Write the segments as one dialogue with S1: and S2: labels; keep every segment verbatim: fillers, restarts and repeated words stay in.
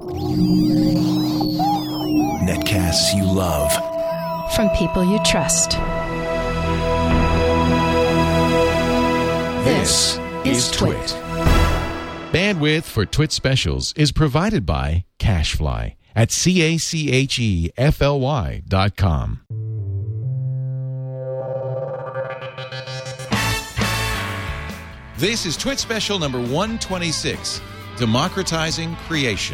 S1: Netcasts you love.
S2: From people you trust.
S1: This is Twit.
S3: Bandwidth for Twit specials is provided by CacheFly at C A C H E F L Y dot com. This is Twit special number one twenty-six, Democratizing Creation.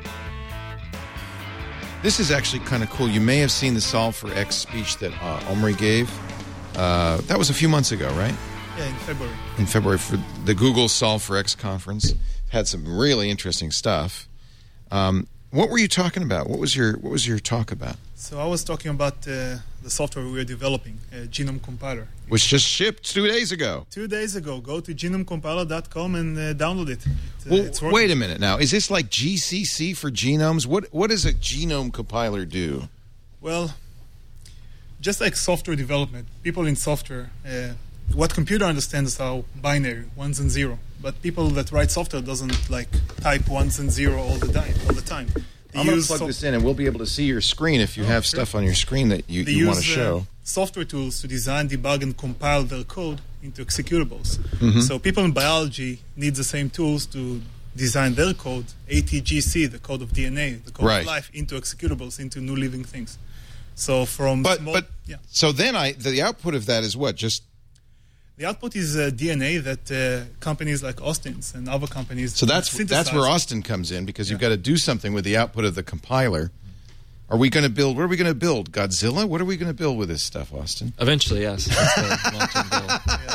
S4: This is actually kind of cool. You may have seen the Solve for X speech that uh, Omri gave. Uh, that was a few months ago, right?
S5: Yeah, in February.
S4: In February for the Google Solve for X conference. Had some really interesting stuff. Um, what were you talking about? What was your What was your talk about?
S5: So I was talking about uh, the software we are developing, uh, Genome Compiler.
S4: Which just shipped two days ago.
S5: Two days ago. Go to genome compiler dot com and uh, download it. it uh,
S4: well,
S5: it's
S4: wait a minute now. Is this like G C C for genomes? What What does a genome compiler do?
S5: Well, just like software development, people in software, uh, what computer understands are binary, ones and zero. But people that write software doesn't like type ones and zero all the time. All the time. They
S4: I'm going to
S5: use
S4: plug
S5: so-
S4: this in, and we'll be able to see your screen if you
S5: Oh,
S4: have
S5: sure.
S4: stuff on your screen that you,
S5: They
S4: you
S5: use
S4: want to show.
S5: Uh, software tools to design, debug, and compile their code into executables.
S4: Mhm.
S5: So people in biology need the same tools to design their code, A T G C, the code of D N A, the code
S4: Right.
S5: of life, into executables, into new living things. So from
S4: But
S5: small,
S4: but
S5: yeah.
S4: so then I the output of that is what? Just
S5: The output is uh, D N A that uh, companies like Austin's and other companies
S4: so that's
S5: synthesize.
S4: that's where Austin comes in, because you've
S5: Yeah.
S4: got to do something with the output of the compiler. Are we going to build? What are we going to build? Godzilla? What are we going to build with this stuff, Austin?
S6: Eventually, yes. That's the long-term goal.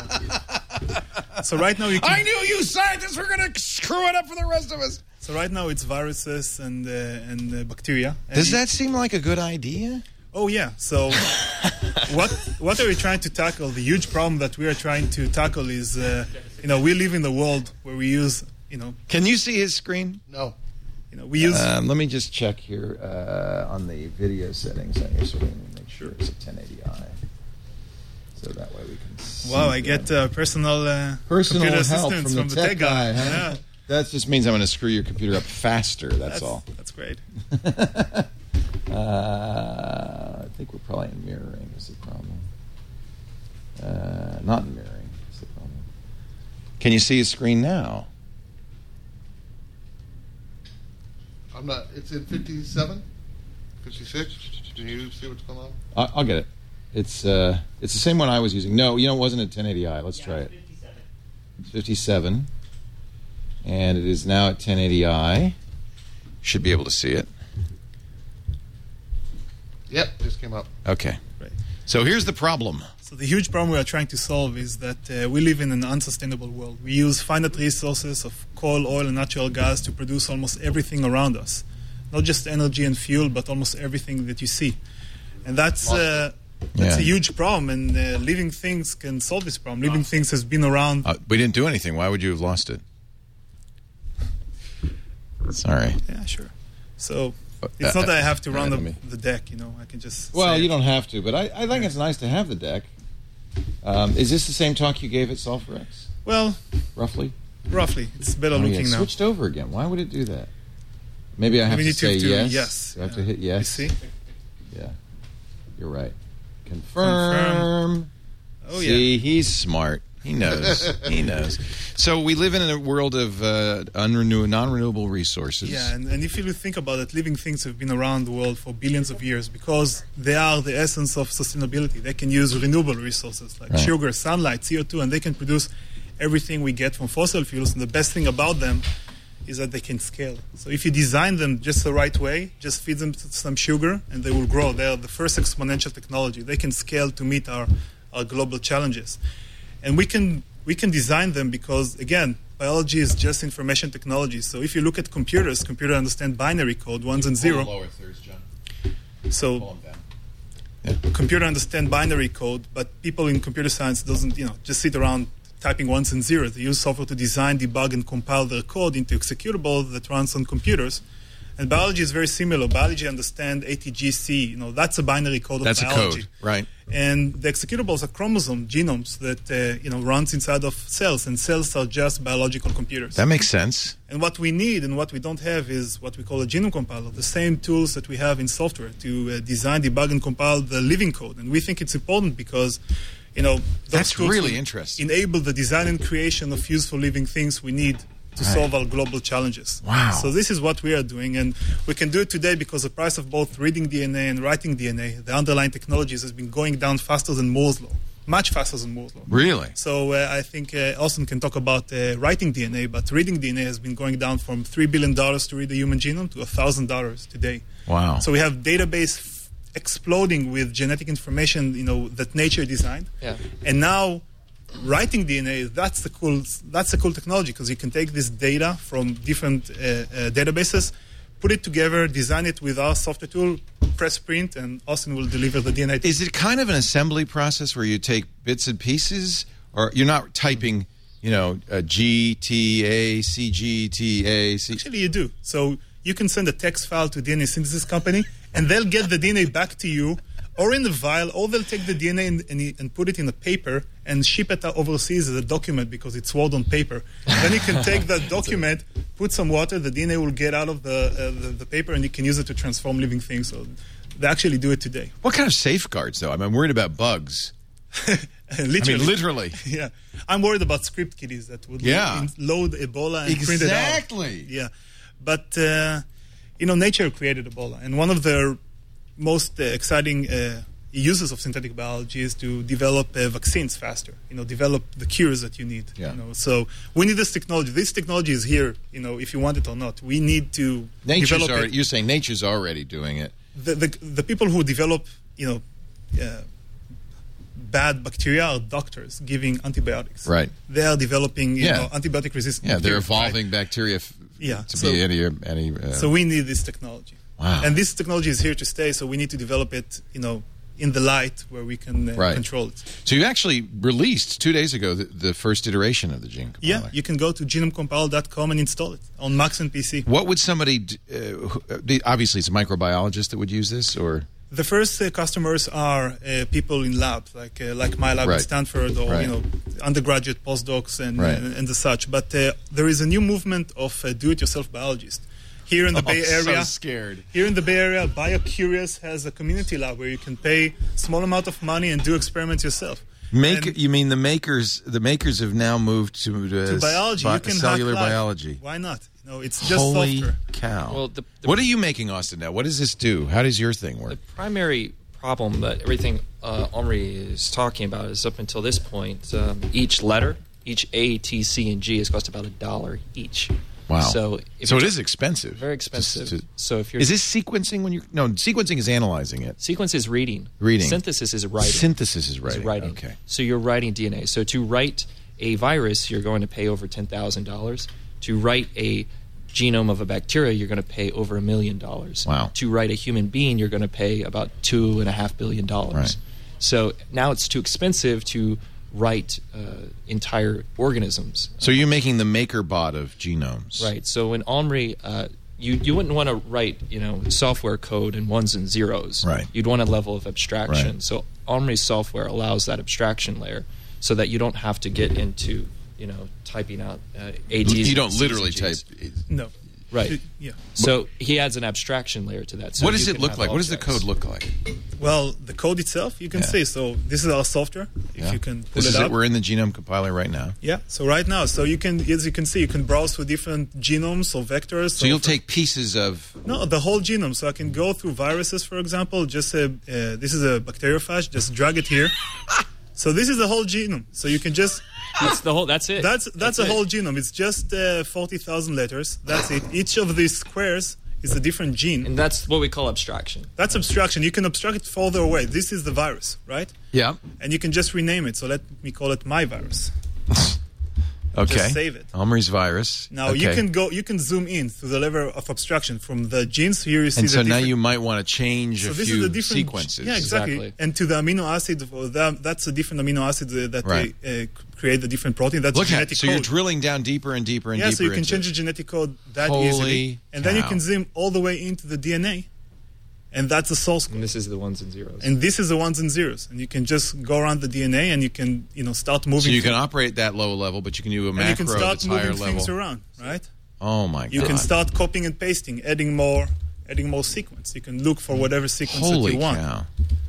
S5: So right now you can,
S4: I knew you scientists were going to screw it up for the rest of us.
S5: So right now it's viruses and uh, and uh, bacteria. And
S4: Does that seem like a good idea?
S5: Oh yeah. So what what are we trying to tackle? The huge problem that we are trying to tackle is, uh, you know, we live in the world where we use, you know,
S4: Can you see his screen?
S7: No.
S5: you know, we use.
S4: Um, let me just check here uh, on the video settings on your screen. Make sure it's a ten eighty i. So that way we can see.
S5: wow, I
S4: them.
S5: get uh, personal uh,
S4: Personal
S5: computer
S4: help
S5: assistance
S4: from the
S5: the
S4: tech guy, huh?
S5: Yeah,
S4: That just means I'm going to screw your computer up faster. That's,
S5: that's
S4: all.
S5: That's great.
S4: uh, I think we're probably in mirroring is the problem. Uh, not in mirroring is the problem. Can you see his screen now?
S7: I'm not. It's in fifty-seven, fifty-six. Can you see what's going on?
S4: I- I'll get it. It's uh, it's the same one I was using. No, you know, it wasn't a ten eighty i. Let's try it. It's fifty-seven. And it is now at ten eighty i. Should be able to see it.
S7: Yep, just came up.
S4: Okay.
S5: Right.
S4: So here's the problem.
S5: So the huge problem we are trying to solve is that uh, we live in an unsustainable world. We use finite resources of coal, oil, and natural gas to produce almost everything around us. Not just energy and fuel, but almost everything that you see. And that's uh, that's
S4: Yeah.
S5: a huge problem, and uh, living things can solve this problem. Living things has been around.
S4: Uh, we didn't do anything. Why would you have lost it? Sorry.
S5: Yeah, sure. So
S4: Uh,
S5: it's not that I have to
S4: uh,
S5: run
S4: let
S5: the,
S4: me-
S5: the deck, you know. I can just
S4: Well,
S5: say
S4: you
S5: it.
S4: don't have to, but I, I think it's nice to have the deck. Um, is this the same talk you gave at Solve for X,
S5: Well,
S4: roughly?
S5: roughly. It's better
S4: Oh, yeah,
S5: looking
S4: it
S5: now.
S4: switched over again. Why would it do that? Maybe I have
S5: We
S4: to
S5: need
S4: say
S5: to do
S4: yes.
S5: yes.
S4: Do I have to
S5: Yeah.
S4: hit yes?
S5: You see?
S4: Yeah. You're right. Confirm.
S5: Oh,
S4: See,
S5: yeah.
S4: he's smart. He knows. He knows. So we live in a world of uh, unrenew- non-renewable resources.
S5: Yeah, and, and if you think about it, living things have been around the world for billions of years because they are the essence of sustainability. They can use renewable resources like
S4: Right.
S5: sugar, sunlight, C O two, and they can produce everything we get from fossil fuels. And the best thing about them is that they can scale. So if you design them just the right way, just feed them some sugar, and they will grow. They are the first exponential technology. They can scale to meet our, our global challenges. And we can we can design them because, again, biology is just information technology. So if you look at computers, computers understand binary code, ones and zero.
S4: Lower thirds, John.
S5: So computer understand binary code, but people in computer science doesn't, you know, just sit around typing ones and zeros. They use software to design, debug, and compile their code into executable that runs on computers. And biology is very similar. Biology understand A T G C. You know, that's a binary code of
S4: That's
S5: biology.
S4: a code, right?
S5: And the executables are chromosome genomes that uh, you know runs inside of cells, and cells are just biological computers.
S4: That makes sense.
S5: And what we need and what we don't have is what we call a genome compiler, the same tools that we have in software to uh, design, debug, and compile the living code. And we think it's important because, you know, those
S4: That's
S5: tools
S4: really
S5: will
S4: interesting.
S5: enable the design and creation of useful living things we need to
S4: Right.
S5: solve our global challenges.
S4: Wow.
S5: So this is what we are doing, and we can do it today because the price of both reading D N A and writing D N A, the underlying technologies, has been going down faster than Moore's law, much faster than Moore's law.
S4: Really?
S5: So uh, I think uh, Austin can talk about uh, writing D N A, but reading D N A has been going down from three billion dollars to read the human genome to one thousand dollars today.
S4: Wow.
S5: So we have database f- exploding with genetic information, you know, that nature designed.
S6: Yeah.
S5: And now writing D N A, that's the cool, that's the cool technology because you can take this data from different uh, uh, databases, put it together, design it with our software tool, press print, and Austin will deliver the D N A.
S4: Is it kind of an assembly process where you take bits and pieces, or you're not typing, you know, uh, G, T, A, C, G, T, A, C?
S5: Actually, you do. So you can send a text file to D N A synthesis company, and they'll get the D N A back to you, or in the vial, or they'll take the D N A and, and, and put it in a paper and ship it overseas as a document because it's word on paper. Then you can take that document, put some water, the D N A will get out of the, uh, the the paper, and you can use it to transform living things. So they actually do it today.
S4: What kind of safeguards, though? I mean, I'm worried about bugs.
S5: literally.
S4: I mean, literally.
S5: Yeah. I'm worried about script kiddies that would
S4: Yeah.
S5: in- load Ebola and print it out.
S4: Exactly.
S5: Yeah. But, uh, you know, nature created Ebola. And one of the most uh, exciting uh, uses of synthetic biology is to develop uh, vaccines faster, you know, develop the cures that you need.
S4: Yeah.
S5: You know, so we need this technology. This technology is here, you know, if you want it or not. We need to
S4: Nature's
S5: develop
S4: already,
S5: it.
S4: you're saying nature's already doing it.
S5: The, the, the people who develop, you know, uh, bad bacteria are doctors giving antibiotics.
S4: Right.
S5: They are developing, you
S4: Yeah.
S5: know, antibiotic resistant
S4: Yeah, they're
S5: bacteria, right?
S4: evolving bacteria f-
S5: Yeah,
S4: to
S5: so-
S4: be any... any uh,
S5: So we need this technology.
S4: Wow.
S5: And this technology is here to stay, so we need to develop it, you know, in the light where we can uh,
S4: Right.
S5: control it.
S4: So you actually released two days ago the, the first iteration of the gene compiler.
S5: Yeah, you can go to genome compile dot com and install it on Macs and P C.
S4: What would somebody... d- Uh, who- uh, the- obviously, it's a microbiologist that would use this, or...
S5: The first uh, customers are uh, people in labs, like uh, like my lab
S4: Right.
S5: at Stanford, or
S4: Right.
S5: you know, undergraduate postdocs and
S4: Right.
S5: and, and the such. But uh, there is a new movement of uh, do-it-yourself biologists here in the Bay
S4: Oh, so
S5: Area.
S4: scared.
S5: Here in the Bay Area, BioCurious has a community lab where you can pay small amount of money and do experiments yourself.
S4: Make
S5: And-
S4: you mean the makers? The makers have now moved to, uh,
S5: to biology.
S4: bi-
S5: You can
S4: cellular
S5: hack life.
S4: biology.
S5: Why not? You know, it's just
S4: Holy
S5: software.
S4: cow!
S6: Well, the- the-
S4: what are you making, Austin? Now, what does this do? How does your thing work?
S6: The primary problem that everything uh, Omri is talking about is up until this point, um, each letter, each A, T, C, and G has cost about a dollar each.
S4: Wow!
S6: So, if
S4: so it
S6: you're-
S4: is expensive.
S6: very expensive.
S4: Just to-
S6: so if you're
S4: is this sequencing when you? No, sequencing is analyzing it.
S6: sequence is reading,
S4: Reading.
S6: synthesis is writing.
S4: Synthesis is
S6: is
S4: writing.
S6: writing.
S4: Okay.
S6: So you're writing D N A. So to write a virus, you're going to pay over ten thousand dollars. To write a genome of a bacteria, you're going to pay over a million dollars.
S4: Wow.
S6: To write a human being, you're going to pay about two and a half billion dollars.
S4: Right.
S6: So now it's too expensive to write uh, entire organisms.
S4: So you're making the maker bot of genomes,
S6: Right. So in Omri, uh, you you wouldn't want to write you know software code in ones and zeros.
S4: Right.
S6: You'd want a level of abstraction.
S4: Right.
S6: So Omri's software allows that abstraction layer, so that you don't have to get into you know typing out uh, A Ds.
S4: You don't
S6: and Cs
S4: literally
S6: and
S4: type.
S6: Gs.
S5: No.
S6: Right.
S5: It- yeah.
S6: So he adds an abstraction layer to that. So
S4: What does
S6: you
S4: it
S6: can
S4: look
S6: have
S4: like? What does the
S6: objects.
S4: code look like?
S5: Well, the code itself, you can
S4: Yeah.
S5: see. So this is our software. If
S4: Yeah.
S5: you can pull
S4: This
S5: it
S4: is
S5: up.
S4: it. We're in the genome compiler right now.
S5: Yeah. So right now, so you can, as you can see, you can browse through different genomes or vectors.
S4: So you'll
S5: or-
S4: take pieces of.
S5: No, the whole genome. So I can go through viruses, for example. Just uh, uh, this is a bacteriophage. Just drag it here. So this is the whole genome. So you can just
S6: That's the whole. That's it.
S5: that's that's, a
S6: it.
S5: whole genome. It's just uh, forty thousand letters. That's it. Each of these squares is a different gene.
S6: And that's what we call abstraction.
S5: That's abstraction. You can abstract it further away. This is the virus, right?
S4: Yeah.
S5: And you can just rename it. So let me call it my virus.
S4: Okay.
S5: Just save it.
S4: Omri's virus.
S5: Now
S4: okay.
S5: you can go, you can zoom in to the level of abstraction from the genes. Here you see
S4: And
S5: the
S4: so now
S5: different-
S4: you might want to change
S5: so
S4: a
S5: this
S4: few
S5: is the different
S4: sequences.
S5: Yeah, exactly.
S6: Exactly.
S5: And to the amino acid, uh, that, that's a different amino acid uh, that
S4: Right.
S5: they, uh, create the different protein. That's
S4: Look at
S5: genetic
S4: it. So
S5: code.
S4: you're drilling down deeper and deeper and
S5: yeah,
S4: deeper
S5: so you can
S4: into
S5: change
S4: it.
S5: the genetic code that
S4: Holy
S5: easily, and then you
S4: cow.
S5: can zoom all the way into the D N A, and that's the source code.
S6: And this is the ones and zeros.
S5: And this is the ones and zeros, and you can just go around the D N A, and you can, you know, start moving.
S4: So you can
S5: things-
S4: operate that low level, but you can do a
S5: and you
S4: macro
S5: can start
S4: that's higher
S5: moving things
S4: level.
S5: around, right?
S4: Oh my god!
S5: You can start copying and pasting, adding more, adding more sequence. You can look for whatever sequence
S4: Holy
S5: that you want,
S4: cow!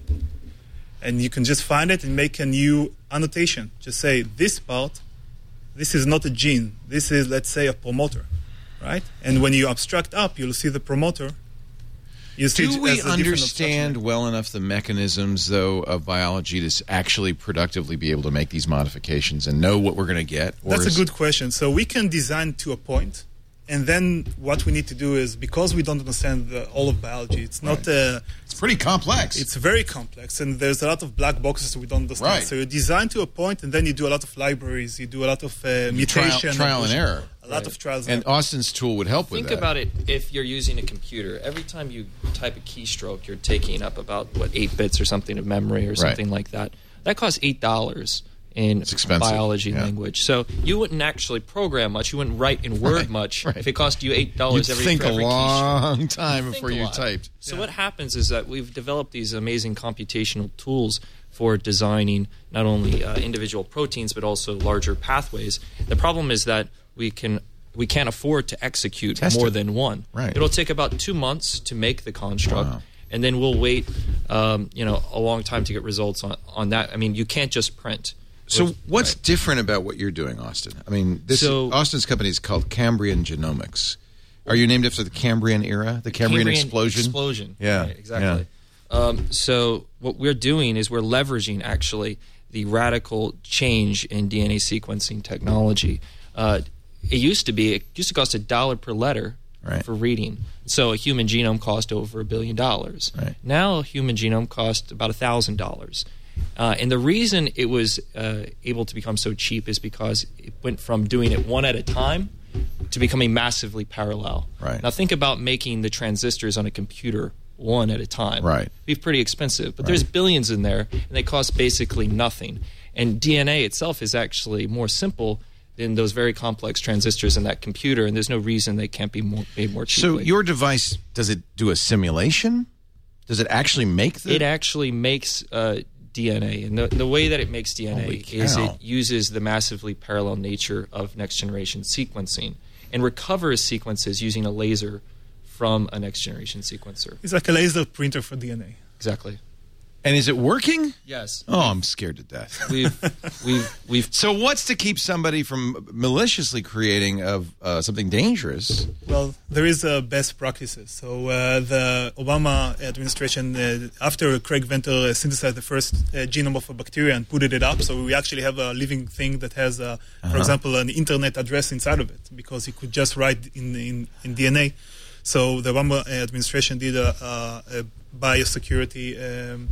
S5: and you can just find it and make a new annotation. Just say this part, this is not a gene. This is, let's say, a promoter, right? And when you abstract up, you'll see the promoter. You see it
S4: Do we
S5: as a different
S4: understand
S5: abstraction.
S4: well enough the mechanisms, though, of biology to s- actually productively be able to make these modifications and know what we're going to get? Or
S5: That's
S4: is-
S5: a good question. So we can design to a point, and then what we need to do is, because we don't understand the, all of biology, it's not. Uh,
S4: It's pretty complex.
S5: it's very complex, and there's a lot of black boxes we don't understand.
S4: Right.
S5: So you design to a point, and then you do a lot of libraries, you do a lot of uh, mutation,
S4: trial and error.
S5: a lot of trials
S4: and Austin's tool would help with
S6: Think
S4: that.
S6: about it. If you're using a computer, every time you type a keystroke, you're taking up about what eight bits or something of memory or something like that. That costs eight dollars in
S4: It's expensive,
S6: biology
S4: yeah.
S6: language. So you wouldn't actually program much. You wouldn't write in Word
S4: Right,
S6: much
S4: right.
S6: if it cost you eight
S4: You'd
S6: dollars every
S4: think
S6: for
S4: a
S6: every keystroke.
S4: long time
S6: Think
S4: before
S6: a
S4: you
S6: lot.
S4: typed.
S6: So what happens is that we've developed these amazing computational tools for designing not only uh, individual proteins but also larger pathways. The problem is that we can we can't afford to execute
S4: Test
S6: more
S4: it.
S6: than one.
S4: Right.
S6: It'll take about two months to make the construct.
S4: Wow.
S6: And then we'll wait, um, you know, a long time to get results on, on that. I mean, you can't just print.
S4: So
S6: With-
S4: what's
S6: right.
S4: different about what you're doing, Austin? I mean, this
S6: So-
S4: Austin's company is called Cambrian Genomics. Are you named after the Cambrian era, the Cambrian, explosion?
S6: Explosion.
S4: Yeah,
S6: Right, exactly. Um, so what we're doing is we're leveraging actually the radical change in D N A sequencing technology. Uh, it used to be it used to cost a dollar per letter
S4: Right.
S6: for reading. So a human genome cost over a billion dollars.
S4: Right.
S6: Now a human genome costs about a thousand dollars. Uh, and the reason it was uh, able to become so cheap is because it went from doing it one at a time to becoming massively parallel.
S4: Right.
S6: Now think about making the transistors on a computer one at a time.
S4: Right.
S6: It'd be pretty expensive, but
S4: Right.
S6: there's billions in there, and they cost basically nothing. And D N A itself is actually more simple than those very complex transistors in that computer, and there's no reason they can't be more, made more
S4: So
S6: cheaply.
S4: your device, does it do a simulation? Does it actually make the...
S6: It actually makes uh, D N A, and the, the way that it makes D N A
S4: Holy
S6: is
S4: cow.
S6: it uses the massively parallel nature of next-generation sequencing and recovers sequences using a laser from a next-generation sequencer.
S5: It's like a laser printer for D N A.
S6: Exactly.
S4: And is it working?
S6: Yes.
S4: Oh, I'm scared to death.
S6: We've we've we've
S4: So what's to keep somebody from maliciously creating of uh, something dangerous?
S5: Well, there is uh, best practices. So uh, the Obama administration, uh, after Craig Venter uh, synthesized the first uh, genome of a bacteria and put it up, so we actually have a living thing that has, uh,
S4: Uh-huh.
S5: for example, an internet address inside of it, because he could just write in in, in D N A. So the Obama uh, administration did a, a, a biosecurity um,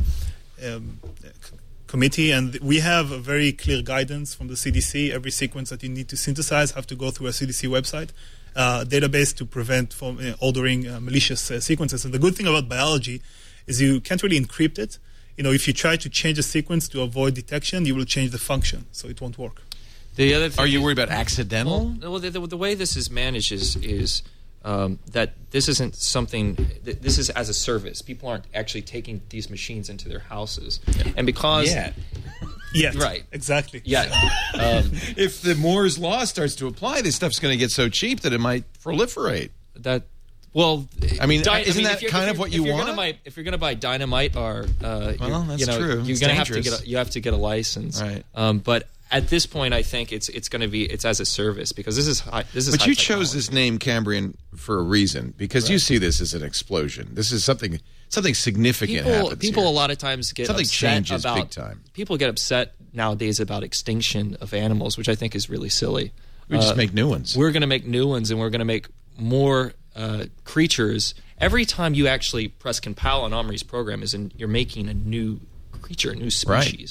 S5: um, c- committee, and we have a very clear guidance from the C D C. Every sequence that you need to synthesize have to go through a C D C website uh, database to prevent from uh, ordering uh, malicious uh, sequences. And the good thing about biology is you can't really encrypt it. You know, if you try to change a sequence to avoid detection, you will change the function, so it won't work.
S6: the other thing
S4: Are you
S6: is-
S4: worried about accidental?
S6: Well, well, the, the, the way this is managed is is um, that this isn't something. th- This is as a service. People aren't actually taking these machines into their houses, and because
S4: Yeah.
S5: Yet.
S6: Right.
S5: Exactly.
S6: yeah, um,
S4: If the Moore's law starts to apply, this stuff's going to get so cheap that it might proliferate.
S6: that. Well,
S4: I mean,
S6: di-
S4: isn't that
S6: if you're-
S4: kind
S6: if
S4: of
S6: you're-
S4: what
S6: if
S4: you
S6: you're
S4: want?
S6: Gonna buy, if you're going to buy dynamite, or uh,
S4: Well,
S6: you-
S4: that's
S6: you know,
S4: true.
S6: you're
S4: It's
S6: going to have to
S4: dangerous.
S6: get a, you have to get a license,
S4: Right.
S6: Um, but at this point, I think it's it's going to be it's as a service because this is high, this is.
S4: But
S6: high
S4: you chose
S6: technology.
S4: this name Cambrian for a reason, because you see this as an explosion. This is something something significant
S6: people,
S4: happens
S6: people
S4: here.
S6: a lot of times get
S4: Something
S6: upset
S4: changes
S6: about
S4: big time.
S6: people get upset nowadays about extinction of animals, which I think is really silly.
S4: We just
S6: Uh,
S4: make new ones.
S6: We're going to make new ones, and we're going to make more uh, creatures. Every time you actually press compile on Omri's program, is in, you're making a new creature, a new species.
S5: Yeah.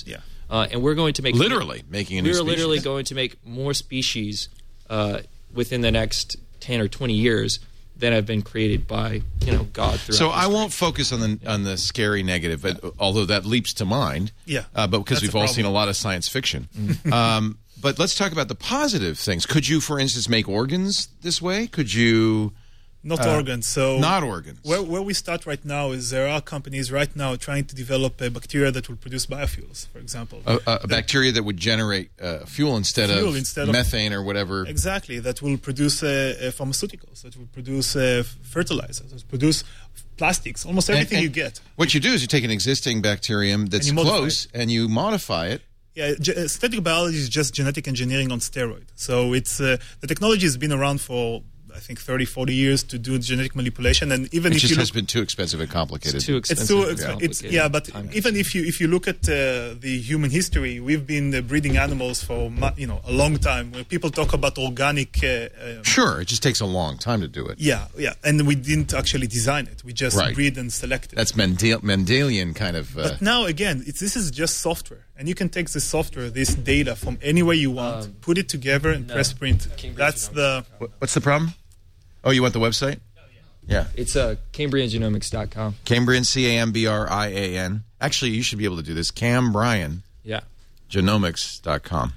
S6: Uh, and we're going to make
S4: Literally making a new
S6: We're
S4: species.
S6: literally going to make more species uh, within the next ten or twenty years than have been created by, you know, God throughout
S4: So I
S6: history.
S4: won't focus on the on the scary negative, but although that leaps to mind.
S5: Yeah.
S4: Uh, but because
S5: That's
S4: we've
S5: a
S4: all
S5: problem.
S4: seen a lot of science fiction. um, but let's talk about the positive things. Could you, for instance, make organs this way? Could you
S5: Not
S4: Uh,
S5: organs. So
S4: not organs?
S5: Where, where we start right now is there are companies right now trying to develop a bacteria that will produce biofuels, for example.
S4: A, a, a bacteria that would generate uh, fuel instead
S5: Fuel
S4: of
S5: instead of-
S4: methane or whatever.
S5: Exactly, that will produce uh, uh, pharmaceuticals, that will produce uh, fertilizers, that will produce plastics, almost everything
S4: And-
S5: you
S4: and
S5: get.
S4: What you do is you take an existing bacterium that's
S5: you modify
S4: close and you modify it.
S5: Yeah, ge- uh, synthetic biology is just genetic engineering on steroid. So it's uh, the technology has been around for I think thirty, forty years to do genetic manipulation, and even
S4: It
S5: if
S4: just
S5: you
S4: has
S5: look,
S4: been too expensive and complicated.
S6: It's too
S5: it's
S6: expensive.
S5: too
S6: and
S5: expensive. It's,
S6: complicated,
S5: yeah, but
S6: time
S5: even if you if you look at uh, the human history, we've been uh, breeding animals for mu- you know a long time. When people talk about organic, uh, uh,
S4: Sure, it just takes a long time to do it.
S5: yeah, yeah, and we didn't actually design it. We just
S4: Right.
S5: breed and select it.
S4: That's Mendel- Mendelian kind of. Uh,
S5: But now again, it's, this is just software, and you can take this software, this data from anywhere you want,
S6: Um,
S5: put it together, and
S6: no.
S5: press print.
S6: Cambridge
S5: That's the
S4: what- what's the problem? Oh, you want the website? Yeah.
S6: It's uh, Cambrian Genomics dot com.
S4: Cambrian, C A M B R I A N. Actually, you should be able to do this. Cambrian
S6: Yeah.
S4: Genomics dot com.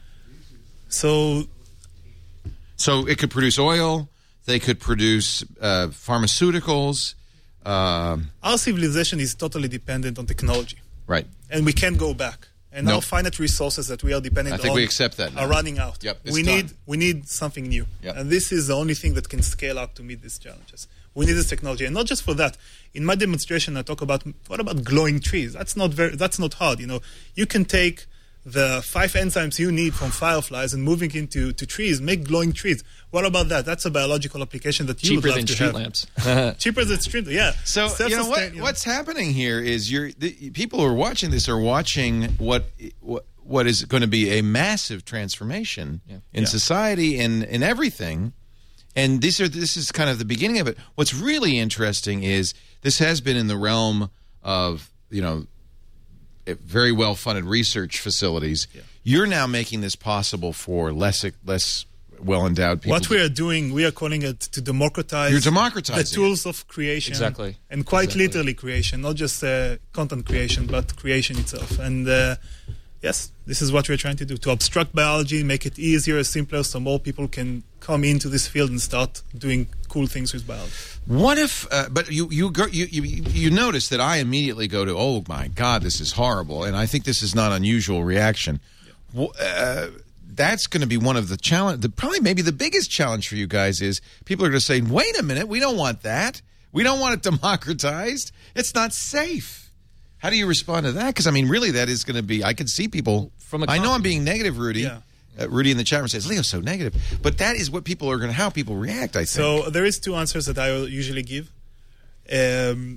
S5: so
S4: So it could produce oil. They could produce uh, pharmaceuticals. Um
S5: our civilization is totally dependent on technology,
S4: right.
S5: and we can't go back. And
S4: Nope.
S5: our finite resources that we are dependent
S4: I think
S5: on
S4: we accept that now.
S5: are running out.
S4: Yep, it's
S5: we
S4: done.
S5: need we need something new,
S4: Yep.
S5: and this is the only thing that can scale up to meet these challenges. We need this technology, and not just for that. In my demonstration, I talk about what about glowing trees. That's not very. That's not hard. You know, you can take the five enzymes you need from fireflies and moving into to trees, make glowing trees. What about that? That's a biological application that you
S6: Cheaper
S5: would love
S6: than
S5: to
S6: street
S5: have.
S6: lamps.
S5: Cheaper than street. Yeah.
S4: So you know what?
S5: Self-sustain- you
S4: What's happening here is you're the, people who are watching this are watching what what what is going to be a massive transformation
S6: Yeah.
S4: in
S5: Yeah.
S4: society and in everything. And these are this is kind of the beginning of it. What's really interesting is this has been in the realm of you know very well funded research facilities.
S5: Yeah.
S4: You're now making this possible for less less well endowed people.
S5: What we are doing, we are calling it to democratize
S4: You're democratizing
S5: the tools of creation.
S6: Exactly.
S5: And quite
S6: Exactly.
S5: literally creation, not just uh, content creation, but creation itself. And uh, yes, this is what we're trying to do, to abstract biology, make it easier, simpler, so more people can come into this field and start doing cool things with biology.
S4: What if? Uh, but you you, go, you you you notice that I immediately go to, oh my God, this is horrible, and I think this is not unusual reaction. Well, uh, that's going to be one of the challenge. The, probably maybe the biggest challenge for you guys is people are going to say, wait a minute, we don't want that. We don't want it democratized. It's not safe. How do you respond to that? Because I mean, really, that is going to be. I can see people.
S6: From a
S4: I know
S6: com-
S4: I'm being negative, Rudy.
S5: Yeah.
S4: Uh, Rudy in the chat room says Leo's so negative, but that is what people are going to. How people react. I think.
S5: So there is two answers that I will usually give. Um,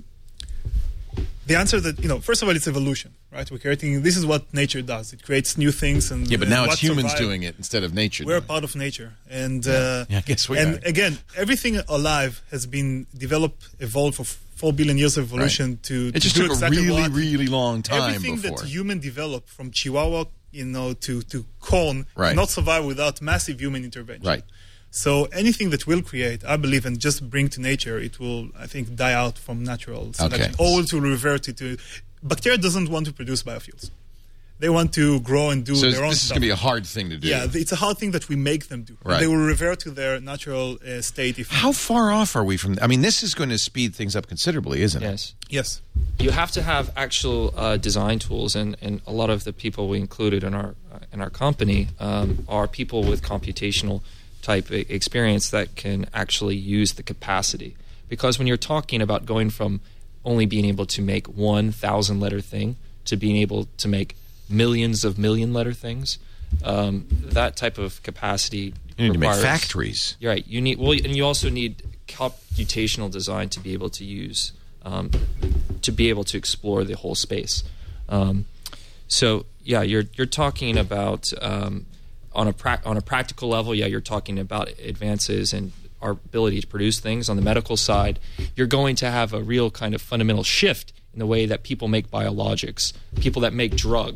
S5: the answer that, you know, first of all, it's evolution, right? We're creating, this is what nature does. It creates new things. And
S4: yeah, but
S5: and
S4: now
S5: what
S4: it's humans
S5: survive-
S4: doing it instead of nature.
S5: We're
S4: doing it.
S5: part of nature, and uh,
S4: Yeah, I guess we
S5: and
S4: are.
S5: again, everything alive has been developed, evolved for f- four billion years of evolution
S4: Right.
S5: to,
S4: It
S5: to
S4: just
S5: do
S4: took
S5: exactly
S4: a really,
S5: what,
S4: really long time
S5: everything
S4: before.
S5: that human developed, from Chihuahua, you know, to to corn,
S4: Right.
S5: cannot survive without massive human intervention.
S4: Right.
S5: So anything that will create, I believe, and just bring to nature, it will, I think, die out from natural selection,
S4: Okay.
S5: or it will revert it to. Bacteria doesn't want to produce biofuels; they want to grow and do
S4: so
S5: their own
S4: this is
S5: stuff.
S4: going to be a hard thing to do.
S5: Yeah, it's a hard thing that we make them do.
S4: Right.
S5: They will revert to their natural uh, state. If
S4: How far off are we from? I mean, this is going to speed things up considerably, isn't it?
S6: Yes.
S5: yes,
S6: You have to have actual uh, design tools, and, and a lot of the people we included in our uh, in our company um, are people with computational type e- experience that can actually use the capacity. Because when you're talking about going from only being able to make one thousand letter thing to being able to make millions of million letter things, um, that type of capacity
S4: You need to make
S6: requires-
S4: factories.
S6: You're right. You need well, and you also need computational design to be able to use, um, to be able to explore the whole space. Um, so yeah, you're you're talking about um, on a pra- on a practical level. Yeah, you're talking about advances in our ability to produce things. On the medical side, you're going to have a real kind of fundamental shift in the way that people make biologics, people that make drugs.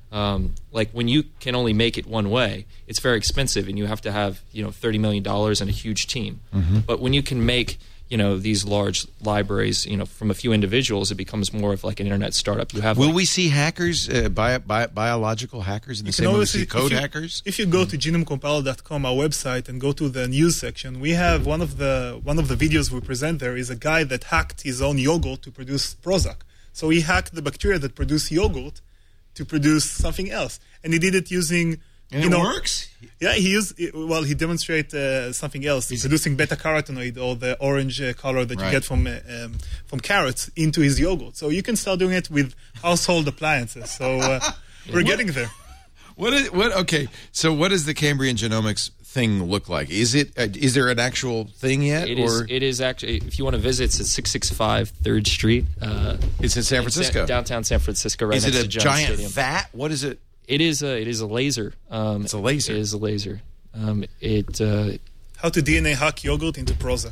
S6: Um, like when you can only make it one way, it's very expensive, and you have to have you know thirty million dollars and a huge team.
S4: Mm-hmm.
S6: But when you can make you know these large libraries, you know from a few individuals, it becomes more of like an internet startup. You have
S4: Will
S6: like,
S4: we see hackers, uh, bio, bio, biological hackers, in the same way we see
S5: if
S4: code
S5: you,
S4: hackers?
S5: If you go to genome compiler dot com, our website, and go to the news section, we have one of the one of the videos we present there is a guy that hacked his own yogurt to produce Prozac. So he hacked the bacteria that produce yogurt to produce something else, and he did it using.
S4: And
S5: you
S4: it
S5: know,
S4: works?
S5: Yeah, he used well. He demonstrated uh, something else, He's producing beta carotenoid, or the orange uh, color that
S4: right.
S5: you get from uh, um, from carrots, into his yogurt. So you can start doing it with household appliances. So uh, we're
S4: what,
S5: getting there.
S4: What is what? Okay, so what does the Cambrian Genomics thing look like? Is it uh, is there an actual thing yet?
S6: It
S4: or?
S6: is. It is actually. If you want to visit, it's at six sixty-five Third Street. Uh,
S4: It's in San Francisco,
S6: Sa- downtown San Francisco. Right
S4: is
S6: next
S4: it a
S6: to Giants
S4: giant
S6: Stadium.
S4: vat? What is it?
S6: It is a. It is a laser. Um,
S4: It's a laser.
S6: It is a laser. Um, it. Uh,
S5: How to D N A hack yogurt into Prozac.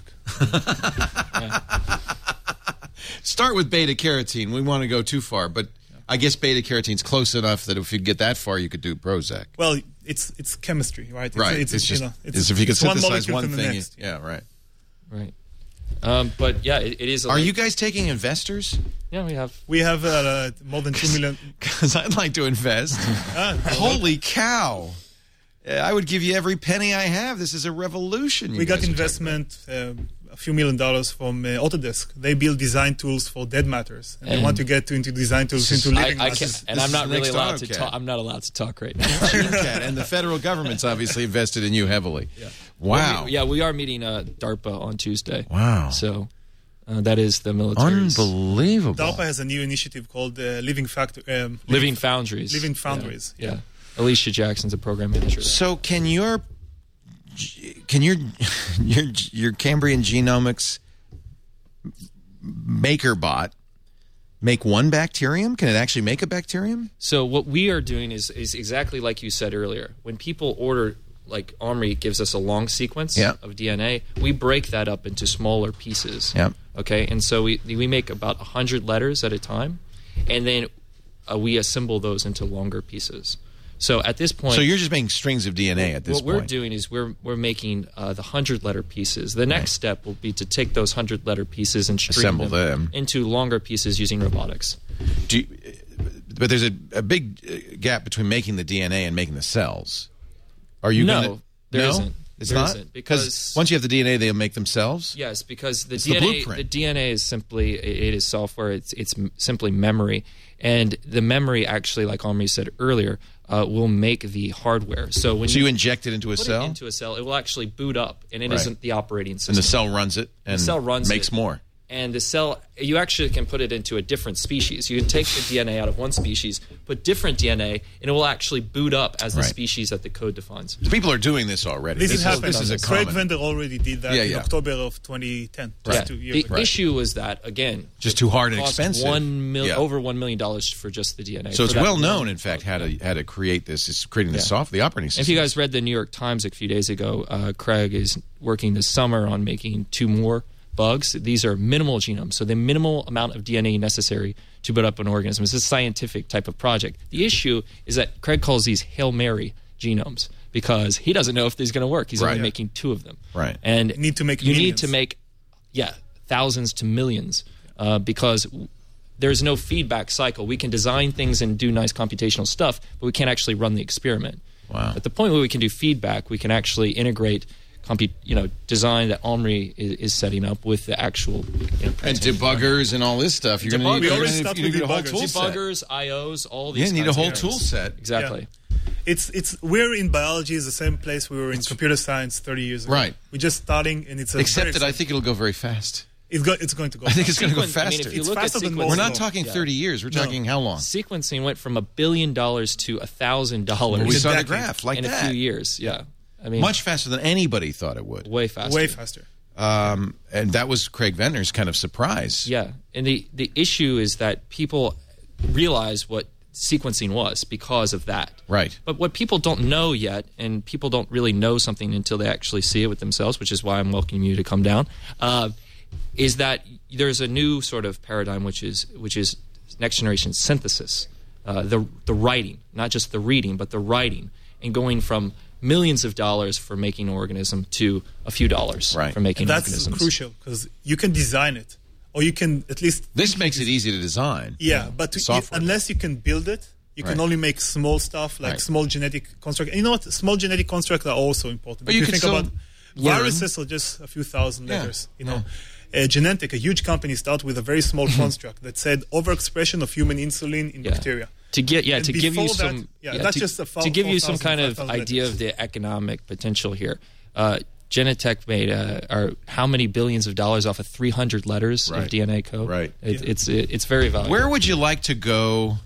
S4: Start with beta carotene. We want to go too far, but I guess beta carotene's close enough that if you get that far, you could do Prozac.
S5: Well, it's it's chemistry, right? It's,
S4: Right.
S5: It's,
S4: It's, just
S5: you know,
S4: it's, if you could
S5: it's one
S4: synthesize
S5: molecule
S4: one
S5: to the
S4: thing.
S5: next.
S4: you- yeah, right.
S6: right. Um, but yeah, it, it is. A
S4: Are
S6: la-
S4: you guys taking investors?
S6: Yeah, we have.
S5: We have uh, more than two million.
S4: Because I'd like to invest.
S5: Ah,
S4: Holy cow! Uh, I would give you every penny I have. This is a revolution. you
S5: we got
S4: guys are
S5: investment, uh, a few million dollars from uh, Autodesk. They build design tools for dead matters, and, they
S6: And-
S5: want to get to, into design tools
S4: This is-
S5: into
S6: I,
S5: living
S6: I
S5: matters.
S6: can, and
S4: this
S6: I'm
S4: is
S6: not
S4: the
S6: really
S4: next
S6: allowed to
S4: AutoCAD.
S6: talk. I'm not allowed to talk right now.
S4: talking about. And the federal government's obviously invested in you heavily. Wow.
S6: We- yeah, we are meeting uh, DARPA on Tuesday.
S4: Wow.
S6: So uh, that is the military.
S4: Unbelievable.
S5: DARPA has a new initiative called uh, Living Factor, um,
S6: Living Foundries.
S5: Living Foundries.
S6: Yeah. yeah. Alicia Jackson's a program manager. there.
S4: So can your can your your your Cambrian Genomics MakerBot make one bacterium? Can it actually make a bacterium?
S6: So what we are doing is is exactly like you said earlier. When people order, like Omri gives us a long sequence
S4: Yeah.
S6: of D N A, we break that up into smaller pieces.
S4: Yep.
S6: Okay, and so we we make about one hundred letters at a time, and then uh, we assemble those into longer pieces. So at this point,
S4: So you're just making strings of D N A at this
S6: what
S4: point.
S6: we're doing is we're we're making uh, the hundred letter pieces. The next step will be to take those hundred letter pieces and string
S4: Assemble them.
S6: into longer pieces using robotics.
S4: Do you, but there's a, a big uh, gap between making the D N A and making the cells. Are you
S6: No,
S4: gonna,
S6: there
S4: no?
S6: isn't.
S4: It's
S6: There
S4: not
S6: isn't, because-
S4: once you have the D N A, they'll make themselves.
S6: Yes, because the
S4: It's
S6: D N A
S4: the
S6: the,
S4: blueprint.
S6: D N A is simply it is software. It's it's m- simply memory, and the memory actually, like Omri said earlier, uh, will make the hardware. So when
S4: So you inject it into a
S6: put
S4: cell,
S6: it into a cell, it will actually boot up, and it
S4: Right.
S6: not the operating system.
S4: and the cell runs it and
S6: cell runs
S4: makes
S6: it.
S4: more.
S6: And the cell, you actually can put it into a different species. You can take the D N A out of one species, put different D N A, and it will actually boot up as the
S4: Right.
S6: species that the code defines.
S4: People are doing this already.
S5: This,
S4: this
S5: is happening.
S4: This is a
S5: Craig
S4: common.
S5: Vendor already did that
S4: Yeah,
S5: in
S4: yeah.
S5: October of twenty ten, just
S6: Yeah.
S5: two years
S6: The
S5: ago.
S6: issue was that, again,
S4: Just too hard and
S6: cost
S4: expensive.
S6: One mil-
S4: Yeah.
S6: over one million dollars for just the D N A.
S4: So it's
S6: For that
S4: well
S6: one-
S4: known, in fact, how to how to create this. Is creating the
S6: Yeah.
S4: software, the operating system.
S6: If you guys read the New York Times a few days ago, uh, Craig is working this summer on making two more bugs. These are minimal genomes, so the minimal amount of D N A necessary to put up an organism. It's a scientific type of project. The issue is that Craig calls these Hail Mary genomes because he doesn't know if these are going to work. He's
S4: Right.
S6: only making two of them.
S4: Right.
S6: And
S5: You need to make
S6: you need
S5: millions.
S6: to make, yeah, thousands to millions uh, because there's no feedback cycle. We can design things and do nice computational stuff, but we can't actually run the experiment.
S4: Wow.
S6: At the point where we can do feedback, we can actually integrate compute, you know, design that Omri is, is setting up with the actual you know,
S4: and
S6: printing.
S4: debuggers and all this stuff. You're going to
S6: Debuggers.
S4: need,
S6: We
S4: you're
S5: already
S4: gonna
S5: stopped
S4: need,
S5: with
S4: you need a whole
S5: debuggers.
S4: tool set.
S6: Debuggers, I Os, all
S4: Yeah,
S6: these.
S4: you need a
S6: kinds of
S4: whole
S6: things.
S4: tool set.
S6: Exactly.
S5: It's it's we're in biology is the same place we were in computer science thirty years ago.
S4: Right.
S5: We're just starting, and it's a
S4: Except
S5: very
S4: that I think it'll go very fast.
S5: it's, go, it's going to go.
S4: I think it's going to go
S6: Sequence- I mean,
S4: faster.
S6: if you
S5: It's
S6: look at
S5: faster than
S6: sequencing,
S5: most
S4: We're not
S5: No.
S4: talking
S6: Yeah.
S4: thirty years. We're
S5: No.
S4: talking how long?
S6: Sequencing went from a billion dollars to a thousand dollars
S4: Well, we
S5: in a
S4: saw the
S5: decade.
S4: graph like
S6: in a
S4: that.
S6: few years. Yeah, I mean,
S4: Much faster than anybody thought it would.
S6: way faster.
S5: way faster.
S4: Um, and that was Craig Ventnor's kind of surprise.
S6: Yeah, and the the issue is that people realize what sequencing was because of that.
S4: Right.
S6: But what people don't know yet, and people don't really know something until they actually see it with themselves, which is why I'm welcoming you to come down, uh, is that there's a new sort of paradigm, which is which is next generation synthesis. uh, the the writing, not just the reading, but the writing, and going from millions of dollars for making an organism to a few dollars
S4: Right.
S6: for making
S5: That's
S6: organisms.
S5: crucial because you can design it, or you can at least
S4: This makes it easy to design.
S5: yeah. But to,
S4: software.
S5: unless you can build it, you can
S4: Right.
S5: only make small stuff like
S4: Right.
S5: small genetic construct. And you know what? Small genetic constructs are also important.
S4: But
S5: if
S4: you
S5: you
S4: can
S5: think
S4: still
S5: about
S4: learn.
S5: viruses, are just a few thousand
S4: Yeah.
S5: letters. You know, uh, Genentech, a huge company, started with a very small construct that said overexpression of human insulin in
S6: Yeah.
S5: bacteria.
S6: To get yeah
S5: And
S6: to give you
S5: before that-
S6: some
S5: yeah, that's
S6: to,
S5: just a
S6: to give you some
S5: four thousand,
S6: kind of
S5: five thousand
S6: idea
S5: letters.
S6: of the economic potential here. Uh, Genentech made uh, are how many billions of dollars off of three hundred letters
S4: Right.
S6: of D N A code?
S4: Right.
S6: It, It's it, it's very valuable.
S4: Where would you like to go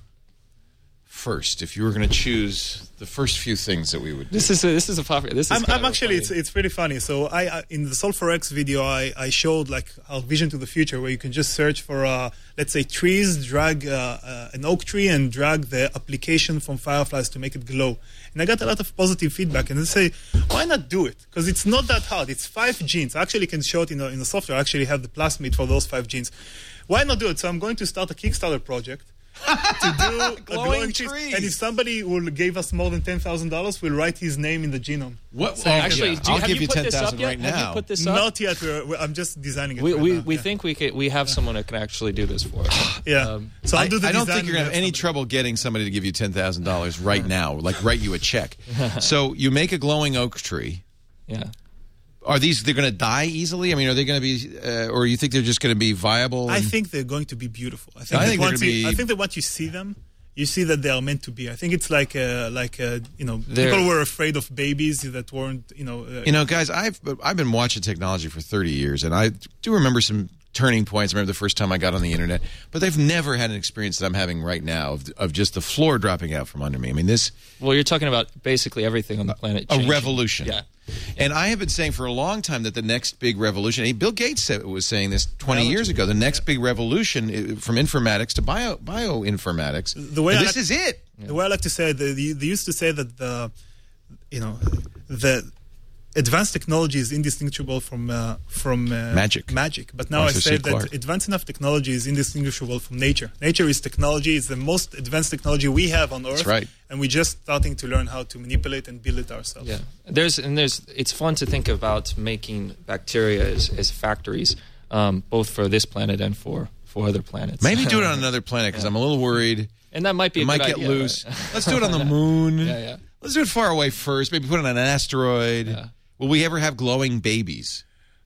S4: first if you were going to choose the first few things that we would do?
S6: This is a, this is a popular. This is
S5: I'm,
S6: kind
S5: I'm
S6: of a
S5: actually
S6: funny-
S5: it's it's pretty funny. So I, I in the Sulfur X video I, I showed like our vision to the future where you can just search for uh, let's say trees, drag uh, uh, an oak tree and drag the application from fireflies to make it glow. And I got a lot of positive feedback and they say why not do it because it's not that hard. It's five genes. I actually can show it in the, in the software. I actually have the plasmid for those five genes. Why not do it? So I'm going to start a Kickstarter project. to do a glowing
S4: trees.
S5: trees. And if somebody will give us more than ten thousand dollars, we'll write his name in the genome.
S4: What?
S5: So-
S6: Actually,
S4: yeah.
S6: do you,
S4: I'll
S6: have
S4: give
S6: you
S4: you
S6: put
S4: ten
S6: this up
S4: thousand
S6: yet?
S4: right
S6: Have
S4: now.
S6: you put this up?
S5: Not yet. We're, we're, I'm just designing it.
S6: we
S5: right
S6: we,
S5: now.
S6: we
S5: yeah.
S6: think we could, we have someone that can actually do this for us.
S5: Yeah.
S6: Um,
S5: so I'll
S4: I,
S5: do the
S4: I don't
S5: design
S4: think you're going to have
S5: and
S4: any
S5: somebody-
S4: trouble getting somebody to give you ten thousand dollars right now, like write you a check. So you make a glowing oak tree.
S6: Yeah.
S4: Are these, they're going to die easily? I mean, are they going to be, uh, or you think they're just going to be viable?
S5: I
S4: and-
S5: think they're going to be beautiful. I think,
S4: I
S5: that
S4: think they're
S5: once
S4: gonna
S5: you,
S4: be-
S5: I think that once you see them, you see that they are meant to be. I think it's like, uh, like uh, you know,
S6: They're-
S5: people were afraid of babies that weren't, you know. Uh,
S4: You know, guys, I've I've been watching technology for thirty years, and I do remember some turning points. I remember the first time I got on the internet, but they've never had an experience that I'm having right now of, of just the floor dropping out from under me. I mean, this
S6: Well, you're talking about basically everything on the planet.
S4: a
S6: changing.
S4: revolution.
S6: Yeah.
S4: And I have been saying for a long time that the next big revolution, hey, Bill Gates said, was saying this twenty
S5: Biology.
S4: years ago, the next big revolution uh, from informatics to bio bioinformatics.
S5: The way
S4: and
S5: I
S4: this
S5: like-
S4: is it.
S5: The way I like to say it, they, they used to say that the, you know, the advanced technology is indistinguishable from uh, from uh,
S4: Magic.
S5: Magic, but now
S4: Arthur
S5: I
S4: C.
S5: say that
S4: Clarke.
S5: advanced enough technology is indistinguishable from nature. Nature is technology; it's the most advanced technology we have on Earth.
S4: That's right.
S5: And we're just starting to learn how to manipulate and build it ourselves.
S6: Yeah, there's and there's. It's fun to think about making bacteria as, as factories, um, both for this planet and for, for other planets.
S4: Maybe do it on another planet because I'm a little worried.
S6: and that might be
S4: It
S6: a
S4: might
S6: good
S4: get
S6: idea,
S4: loose.
S6: right?
S4: Let's do it on the moon.
S6: Yeah, yeah.
S4: Let's do it far away first. Maybe put it on an asteroid.
S6: Yeah.
S4: Will we ever have glowing babies?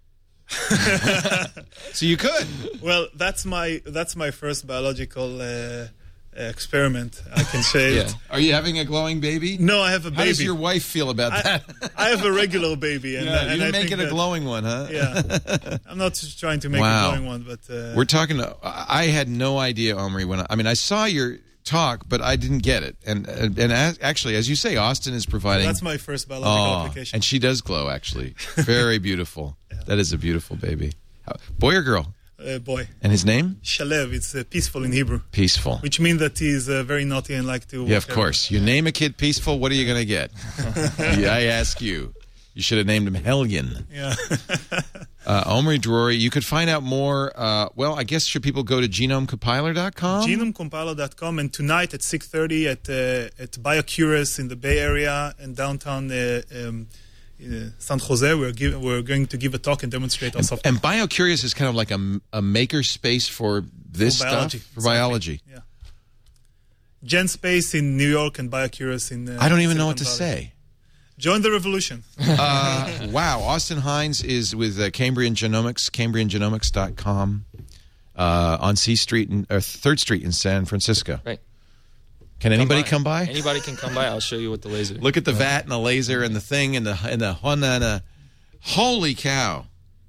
S4: So you could.
S5: Well, that's my that's my first biological uh, experiment. I can say
S6: Yeah.
S5: it.
S4: Are you having a glowing baby?
S5: No, I have a baby.
S4: How does your wife feel about
S5: I,
S4: that?
S5: I have a regular baby, and,
S4: Yeah,
S5: and
S4: you're
S5: I
S4: making
S5: think
S4: a
S5: that-
S4: glowing one, huh?
S5: Yeah, I'm not just trying to make
S4: Wow.
S5: a glowing one, but uh,
S4: We're talking. To, I had no idea, Omri. When I, I mean, I saw your talk, but I didn't get it. And and, and as, actually, as you say, Austin is providing.
S5: that's my first biological
S4: Oh,
S5: application.
S4: and she does glow. Actually, very beautiful. That is a beautiful baby. How- Boy or girl?
S5: uh, boy,
S4: And his name?
S5: Shalev. It's uh, peaceful in Hebrew,
S4: Peaceful.
S5: which means that he's uh, very naughty and like to.
S4: Yeah, of
S5: walk
S4: course. You name a kid Peaceful, what are you going to get? Yeah, I ask you. You should have named him Helgen.
S5: Yeah.
S4: Uh, Omri Drury. You could find out more. Uh, well, I guess should people go to genome compiler dot com?
S5: genome compiler dot com, and tonight at six thirty at uh, at BioCurious in the Bay Area and downtown uh, um, uh, San Jose, we're give, we're going to give a talk and demonstrate our software.
S4: And BioCurious is kind of like a, a maker space for this
S5: For
S4: stuff?
S5: biology.
S4: For
S5: Exactly.
S4: biology.
S5: Yeah. GenSpace in New York and BioCurious in. Uh,
S4: I don't even know what to
S5: Silicon Valley.
S4: say.
S5: Join the revolution.
S4: Uh, wow. Austin Hines is with uh, Cambrian Genomics, cambrian genomics dot com, uh, on C Street, in, or third Street in San Francisco.
S6: Right.
S4: Can anybody come by?
S6: Anybody can come by. I'll show you with the laser.
S4: Look at the vat and the laser and the thing and the and the Honana. Holy cow!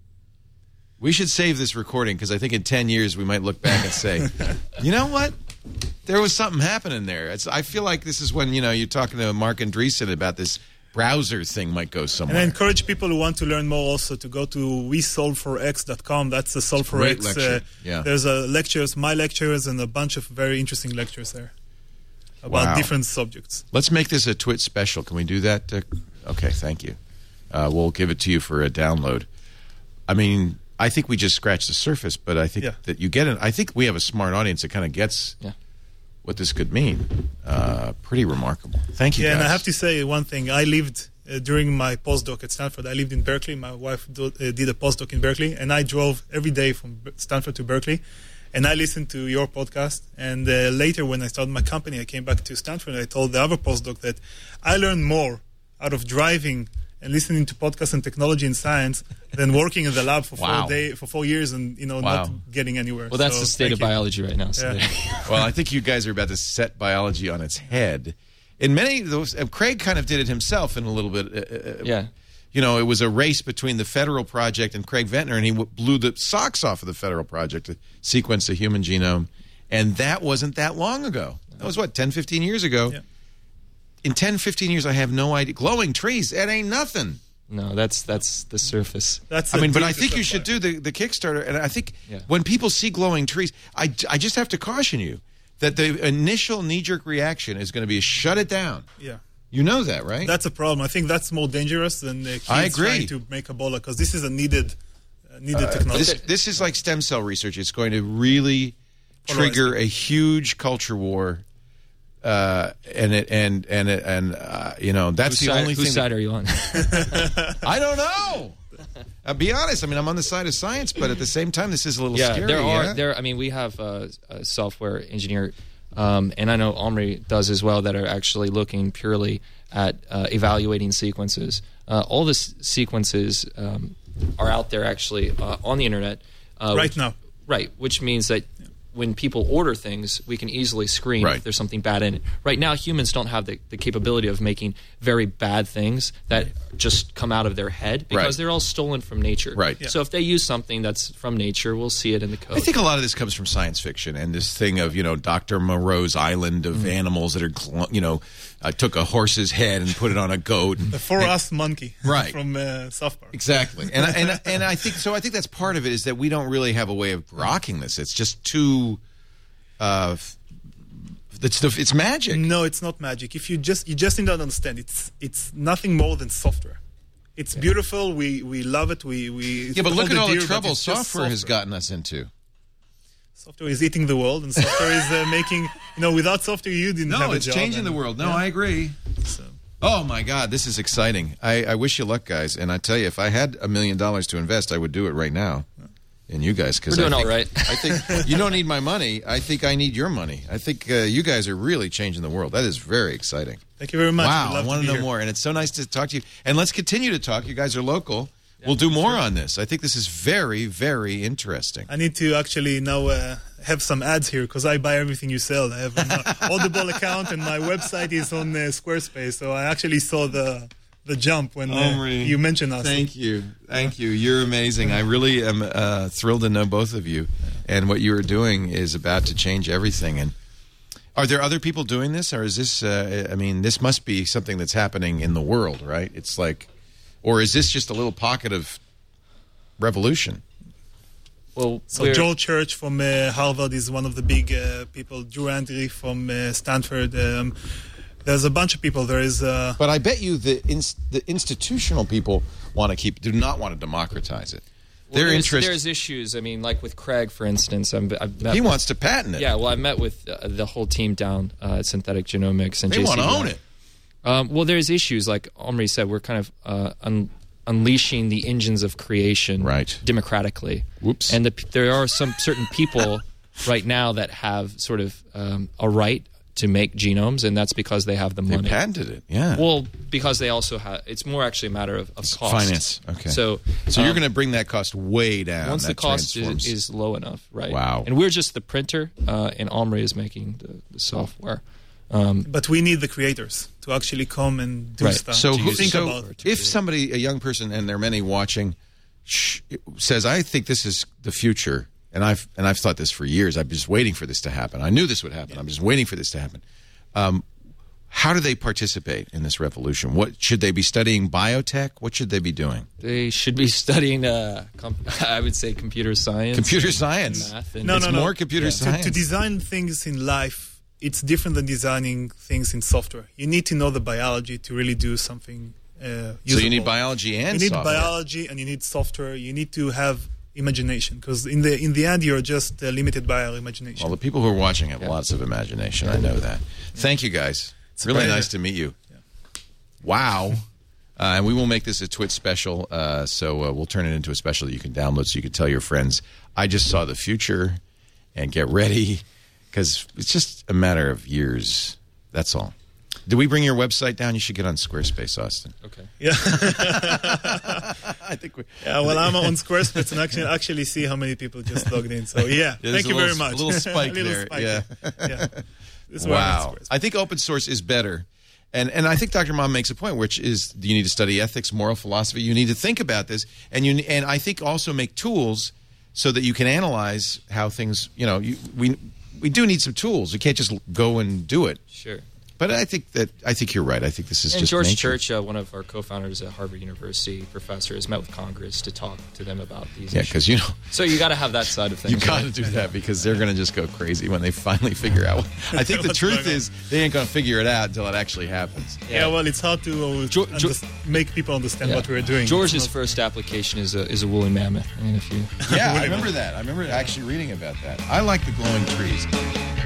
S4: We should save this recording because I think in ten years we might look back and say, you know what? There was something happening there. It's, I feel like this is when you know you're talking to Mark Andreessen about this browser thing might go
S5: And
S4: somewhere.
S5: I encourage people who want to learn more also to go to we solve for x dot com. That's the Solve for
S4: great
S5: X.
S4: lecture.
S5: Uh,
S4: Yeah.
S5: There's a lectures, my lectures, and a bunch of very interesting lectures there about
S4: Wow.
S5: different subjects.
S4: Let's make this a Twit special. Can we do that? Uh, okay, thank you. Uh, we'll give it to you for a download. I mean, I think we just scratched the surface, but I think
S5: Yeah.
S4: that you get it. I think we have a smart audience that kind of gets
S6: Yeah.
S4: what this could mean. Uh, pretty remarkable. Thank you,
S5: Yeah,
S4: guys.
S5: and I have to say one thing. I lived uh, during my postdoc at Stanford. I lived in Berkeley. My wife do, uh, did a postdoc in Berkeley, and I drove every day from Stanford to Berkeley. And I listened to your podcast. And uh, later, when I started my company, I came back to Stanford. And I told the other postdoc that I learned more out of driving and listening to podcasts and technology and science than working in the lab for
S4: Wow.
S5: four day for four years and you know
S4: Wow.
S5: not getting anywhere.
S6: Well, that's
S5: So,
S6: the state
S5: thank
S6: of
S5: you.
S6: biology right now. So
S5: Yeah.
S6: there-
S4: Well, I think you guys are about to set biology on its head. In many of those, uh, Craig kind of did it himself in a little bit. Uh, uh,
S6: yeah.
S4: You know, it was a race between the federal project and Craig Ventnor, and he w- blew the socks off of the federal project to sequence the human genome. And that wasn't that long ago. That was, what, ten, fifteen years ago?
S5: Yeah.
S4: In ten, fifteen years, I have no idea. Glowing trees, that ain't nothing.
S6: No, that's that's the surface.
S5: That's
S4: I
S5: the
S4: mean, but I
S5: deepest
S4: think you
S5: of
S4: should
S5: why.
S4: do the, the Kickstarter. And I think
S6: Yeah.
S4: when people see glowing trees, I, I just have to caution you that the initial knee-jerk reaction is going to be shut it down.
S5: Yeah.
S4: You know that, right?
S5: That's a problem. I think that's more dangerous than uh, kids
S4: I agree.
S5: trying to make Ebola because this is a needed, uh, needed technology.
S4: This, this is like stem cell research. It's going to really trigger a huge culture war. Uh, and it, and and it, and uh, you know that's
S6: Whose
S4: the
S6: side,
S4: only
S6: whose
S4: thing.
S6: side are you on?
S4: That, I don't know. I'll be honest. I mean, I'm on the side of science, but at the same time, this is a little
S6: yeah,
S4: scary.
S6: there are
S4: yeah?
S6: there. I mean, we have uh, a software engineer, um, and I know Omri does as well, that are actually looking purely at uh, evaluating sequences. Uh, all the s- sequences um, are out there actually uh, on the internet uh,
S5: Right
S6: which-
S5: now.
S6: Right, which means that when people order things, we can easily screen
S4: Right.
S6: if there's something bad in it. Right now, humans don't have the, the capability of making very bad things that just come out of their head because
S4: Right.
S6: they're all stolen from nature.
S4: Right. Yeah.
S6: So if they use something that's from nature, we'll see it in the code.
S4: I think a lot of this comes from science fiction and this thing of, you know, Doctor Moreau's island of animals that are, cl- you know, uh, took a horse's head and put it on a goat. And,
S5: The For Us monkey
S4: Right.
S5: from uh, South Park.
S4: Exactly. And, I- and, I- and I think, so I think that's part of it is that we don't really have a way of grokking this. It's just too, uh, it's, the, it's magic.
S5: No, it's not magic. If you just you just need to understand, it's it's nothing more than software. It's beautiful. We we love it. We we
S4: Yeah, but look at all the
S5: dear, but
S4: trouble
S5: it's just
S4: software has gotten us into.
S5: Software is eating the world, and software is uh, making. You know, without software, you didn't have
S4: No,
S5: a
S4: it's
S5: job.
S4: changing
S5: and-
S4: the world. No,
S5: yeah,
S4: I agree.
S5: so.
S4: Oh my God, this is exciting. I, I wish you luck, guys. And I tell you, if I had a million dollars to invest, I would do it right now. And you guys, because
S6: We're doing
S4: I
S6: all
S4: think,
S6: right.
S4: I think you don't need my money. I think I need your money. I think uh, you guys are really changing the world. That is very exciting.
S5: Thank you very much.
S4: Wow,
S5: We'd
S4: I
S5: love
S4: want
S5: be
S4: to know
S5: here.
S4: more. And it's so nice to talk to you. And let's continue to talk. You guys are local. We'll do more on this. I think this is very, very interesting.
S5: I need to actually now uh, have some ads here because I buy everything you sell. I have an uh, Audible account and my website is on uh, Squarespace. So I actually saw the the jump when uh,
S4: Omri,
S5: you mentioned us.
S4: Thank you. Thank you. You're amazing. I really am uh, thrilled to know both of you. And what you are doing is about to change everything. And are there other people doing this? Or is this, uh, I mean, this must be something that's happening in the world, right? It's like, or is this just a little pocket of revolution?
S6: well,
S5: So
S6: we're-
S5: Joel Church from uh, Harvard is one of the big uh, people. Drew Andry from uh, Stanford. Um, there's a bunch of people. There is. Uh,
S4: But I bet you the ins- the institutional people want to keep, do not want to democratize it.
S6: well,
S4: Their
S6: there's,
S4: interest,
S6: there's issues. I mean, like with Craig, for instance. I'm, I've met
S4: he
S6: with-
S4: wants to patent it.
S6: Yeah, well, I met with uh, the whole team down uh, at Synthetic Genomics and
S4: They
S6: J C
S4: want to
S6: B I.
S4: own it.
S6: Um, well, there's issues like Omri said. We're kind of uh, un- unleashing the engines of creation
S4: Right.
S6: democratically.
S4: Whoops.
S6: And the, there are some certain people right now that have sort of um, a right to make genomes, and that's because they have the
S4: They
S6: money.
S4: patented it, yeah.
S6: Well, because they also have. It's more actually a matter of, of cost.
S4: Finance, okay.
S6: So,
S4: So you're
S6: um,
S4: going to bring that cost way down.
S6: once the
S4: That
S6: cost
S4: transforms-
S6: is, is low enough, right?
S4: Wow.
S6: And we're just the printer, uh, and Omri is making the, the software. Um,
S5: but we need the creators to actually come and do
S6: Right.
S5: stuff.
S4: So,
S5: to
S4: who,
S5: think
S4: so
S5: about it.
S4: if somebody, a young person, and there are many watching, sh- says, "I think this is the future," and I've and I've thought this for years. I'm just waiting for this to happen. I knew this would happen. I'm just waiting for this to happen. Um, how do they participate in this revolution? What should they be studying? Biotech? What should they be doing?
S6: They should be studying, uh, com- I would say, computer science,
S4: Computer science.
S6: math, and
S5: No,
S4: it's
S5: no, no.
S4: more computer
S5: To-
S4: science.
S5: To, design things in life, it's different than designing things in software. You need to know the biology to really do something uh, usable.
S4: so you need biology and
S5: You need
S4: software.
S5: biology and you need software. You need to have imagination, because in the in the end you're just uh, limited by our imagination.
S4: Well, the people who are watching have lots of imagination. I know that. Thank you, guys.
S5: It's
S4: really
S5: pleasure.
S4: nice to meet you. Wow. Uh, and we will make this a Twitch special, uh, so uh, we'll turn it into a special that you can download so you can tell your friends, I just saw the future, and get ready, because it's just a matter of years. That's all. Did we bring your website down? You should get on Squarespace, Austin.
S6: Okay.
S5: Yeah.
S4: I think we.
S5: Yeah, well, I'm on Squarespace and actually actually see how many people just logged in. So yeah,
S4: There's
S5: thank
S4: a
S5: you
S4: little-
S5: very much.
S4: a little spike
S5: A little
S4: there,
S5: spike.
S4: yeah.
S5: yeah. This is why I'm on
S4: Wow.
S5: Squarespace.
S4: I think open source is better. And and I think Doctor Mom makes a point, which is you need to study ethics, moral philosophy. You need to think about this. And you and I think also make tools so that you can analyze how things, you know, you, we we do need some tools. You can't just go and do it.
S6: Sure.
S4: But I think that I think you're right. I think this is
S6: And
S4: just
S6: George
S4: nature.
S6: Church, uh, one of our co-founders at Harvard University, professor, has met with Congress to talk to them about these
S4: Yeah,
S6: issues.
S4: because you know
S6: So you got to have that side of things.
S4: you got to
S6: right?
S4: do that because they're going to just go crazy when they finally figure out. I think the
S5: What's
S4: truth
S5: going on?
S4: is they ain't going to figure it out until it actually happens.
S5: Yeah, well, it's hard to uh,
S6: Jo- Jo-
S5: underst- make people understand
S6: Yeah.
S5: what we're doing.
S6: George's
S5: It's not-
S6: first application is a is a woolly mammoth. I mean, if you
S4: Yeah, I remember that. I remember actually reading about that. I like the glowing trees.